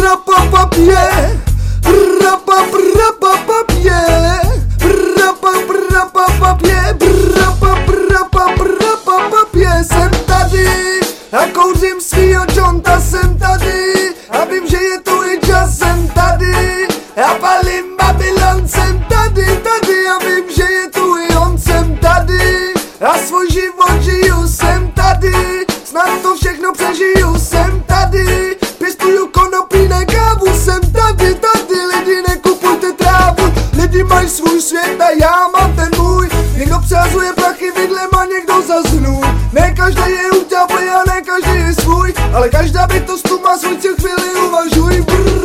Papapapapě, jsem tady a kouřím svýho jointa, jsem tady a vím, že je tu i čas, jsem tady a palím Babylon, jsem tady a vím, že je tu i on, jsem tady a svůj život žiju, jsem tady, snad to všechno přežiju, jsem tady, pěstuju konopí, ne kávu, jsem tady, lidi nekupujte trávu, lidi mají svůj svět a já mám ten můj, někdo přehazuje prachy vidlem a někdo zasnul, ne každý je utáplý a ne každý je svůj, ale každá bytost tu má svůj cíl, chvíli uvažuj,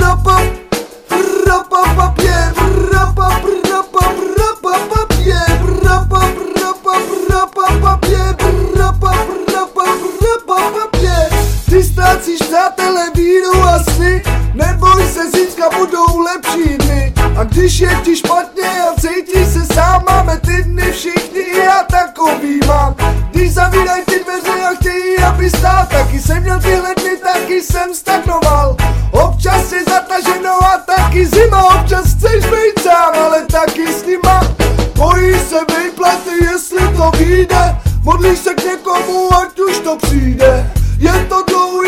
ty ztrácíš přátelé, víru a sny, neboj se, zítřka budou lepší dny. A když je ti špatně a cítíš se sám, máme ty dny všichni, i já takový mám. Když zavírají ty dveře a chtějí, aby stál, taky jsem měl tyhle dny, taky jsem stagnoval. Občas je zataženo a taky zima, občas chceš být sám, ale taky s nima. Bojí se vyplaty, jestli to vyjde, modlíš se k někomu, ať už to přijde. Je to dlouhý